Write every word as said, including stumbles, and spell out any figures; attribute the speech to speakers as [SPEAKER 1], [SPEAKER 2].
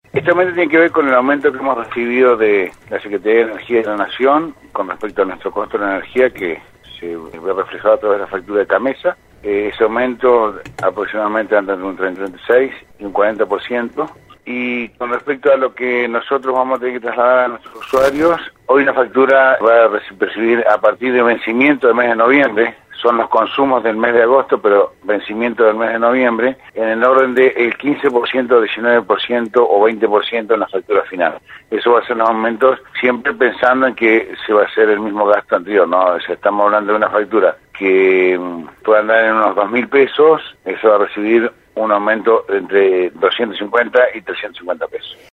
[SPEAKER 1] Este aumento tiene que ver con el aumento que hemos recibido de la Secretaría de Energía de la Nación con respecto a nuestro costo de la energía, que se ve reflejado a través de la factura de CAMESA. Eh, ese aumento aproximadamente anda entre un treinta y seis y un cuarenta por ciento. Y con respecto a lo que nosotros vamos a tener que trasladar a nuestros usuarios, hoy la factura va a percibir a partir del vencimiento del mes de noviembre, son los consumos del mes de agosto, pero vencimiento del mes de noviembre, en el orden del quince por ciento, diecinueve por ciento o veinte por ciento en la factura final. Eso va a ser los aumentos, siempre pensando en que se va a hacer el mismo gasto anterior, ¿no? O sea, estamos hablando de una factura que puede andar en unos dos mil pesos, eso va a recibir un aumento entre doscientos cincuenta y trescientos cincuenta pesos.